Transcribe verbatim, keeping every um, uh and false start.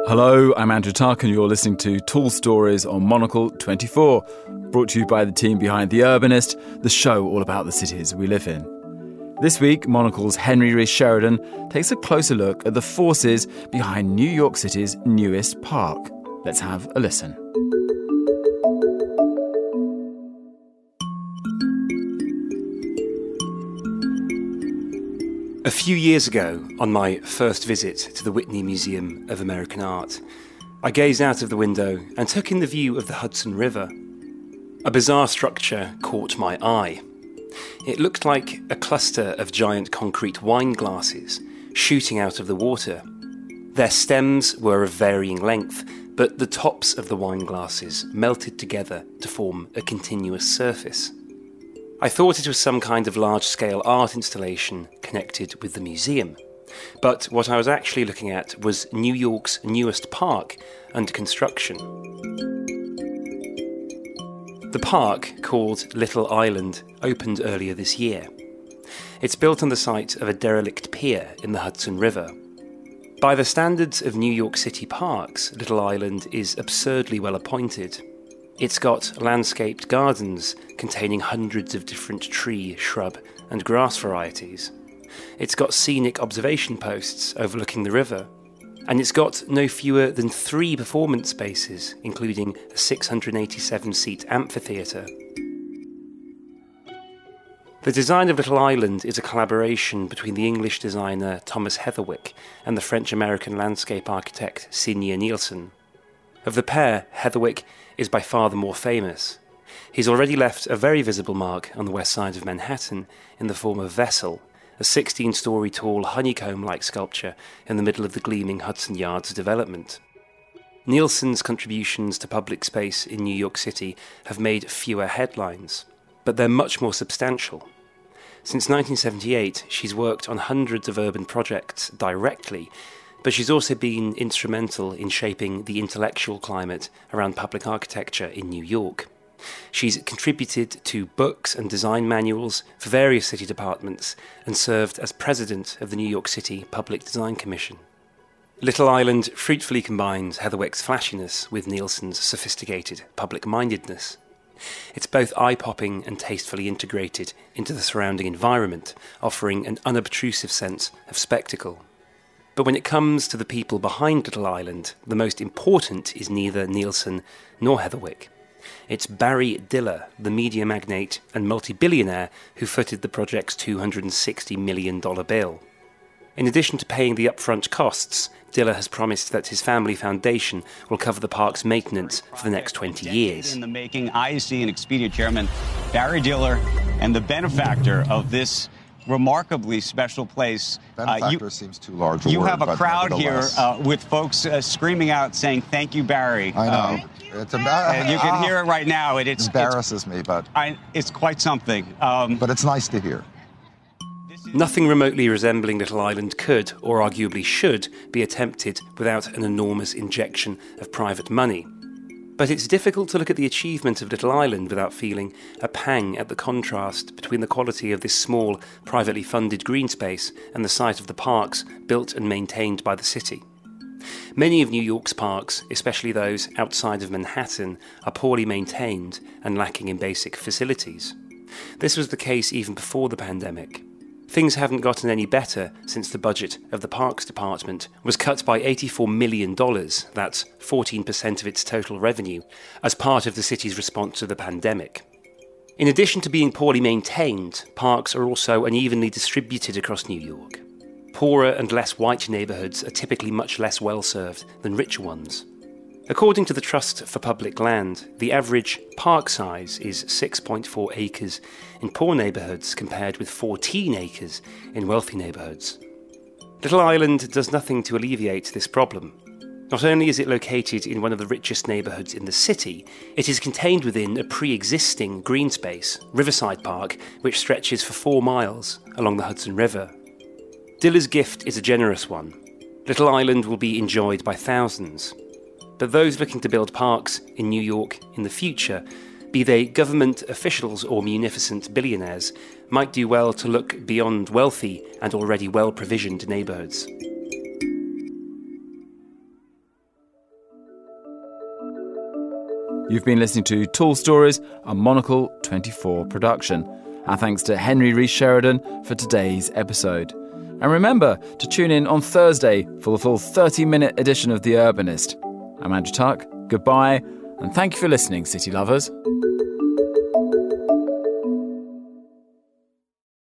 Hello, I'm Andrew Tuck and you're listening to Tall Stories on Monocle twenty-four, brought to you by the team behind The Urbanist, the show all about the cities we live in. This week, Monocle's Henry Rees Sheridan takes a closer look at the forces behind New York City's newest park. Let's have a listen. A few years ago, on my first visit to the Whitney Museum of American Art, I gazed out of the window and took in the view of the Hudson River. A bizarre structure caught my eye. It looked like a cluster of giant concrete wine glasses shooting out of the water. Their stems were of varying length, but the tops of the wine glasses melted together to form a continuous surface. I thought it was some kind of large-scale art installation connected with the museum. But what I was actually looking at was New York's newest park under construction. The park, called Little Island, opened earlier this year. It's built on the site of a derelict pier in the Hudson River. By the standards of New York City parks, Little Island is absurdly well appointed. It's got landscaped gardens containing hundreds of different tree, shrub and grass varieties. It's got scenic observation posts overlooking the river. And it's got no fewer than three performance spaces, including a six hundred eighty-seven seat amphitheatre. The design of Little Island is a collaboration between the English designer Thomas Heatherwick and the French-American landscape architect Signe Nielsen. Of the pair, Heatherwick is by far the more famous. He's already left a very visible mark on the west side of Manhattan in the form of Vessel, a sixteen-storey tall honeycomb-like sculpture in the middle of the gleaming Hudson Yards development. Nielsen's contributions to public space in New York City have made fewer headlines, but they're much more substantial. Since nineteen seventy-eight, she's worked on hundreds of urban projects directly, but she's also been instrumental in shaping the intellectual climate around public architecture in New York. She's contributed to books and design manuals for various city departments and served as president of the New York City Public Design Commission. Little Island fruitfully combines Heatherwick's flashiness with Nielsen's sophisticated public-mindedness. It's both eye-popping and tastefully integrated into the surrounding environment, offering an unobtrusive sense of spectacle. But when it comes to the people behind Little Island, the most important is neither Nielsen nor Heatherwick. It's Barry Diller, the media magnate and multi-billionaire who footed the project's two hundred sixty million dollars bill. In addition to paying the upfront costs, Diller has promised that his family foundation will cover the park's maintenance for the next twenty years. In the making, I S C and Expedia chairman Barry Diller and the benefactor of this remarkably special place. Benefactor uh, you, seems too large a You word, have a crowd here uh, with folks uh, screaming out saying, "Thank you, Barry." I know. Um, it's embar- and you can hear it right now. It it's, embarrasses it's, me, but I, it's quite something. Um, but it's nice to hear. Nothing remotely resembling Little Island could, or arguably should, be attempted without an enormous injection of private money. But it's difficult to look at the achievement of Little Island without feeling a pang at the contrast between the quality of this small, privately funded green space and the sight of the parks built and maintained by the city. Many of New York's parks, especially those outside of Manhattan, are poorly maintained and lacking in basic facilities. This was the case even before the pandemic. Things haven't gotten any better since the budget of the Parks Department was cut by eighty-four million dollars, that's fourteen percent of its total revenue, as part of the city's response to the pandemic. In addition to being poorly maintained, parks are also unevenly distributed across New York. Poorer and less white neighbourhoods are typically much less well-served than richer ones. According to the Trust for Public Land, the average park size is six point four acres in poor neighbourhoods compared with fourteen acres in wealthy neighbourhoods. Little Island does nothing to alleviate this problem. Not only is it located in one of the richest neighbourhoods in the city, it is contained within a pre-existing green space, Riverside Park, which stretches for four miles along the Hudson River. Diller's gift is a generous one. Little Island will be enjoyed by thousands. But those looking to build parks in New York in the future, be they government officials or munificent billionaires, might do well to look beyond wealthy and already well-provisioned neighbourhoods. You've been listening to Tall Stories, a Monocle twenty-four production. Our thanks to Henry Rees Sheridan for today's episode. And remember to tune in on Thursday for the full thirty-minute edition of The Urbanist. I'm Andrew Tuck. Goodbye, and thank you for listening, City Lovers.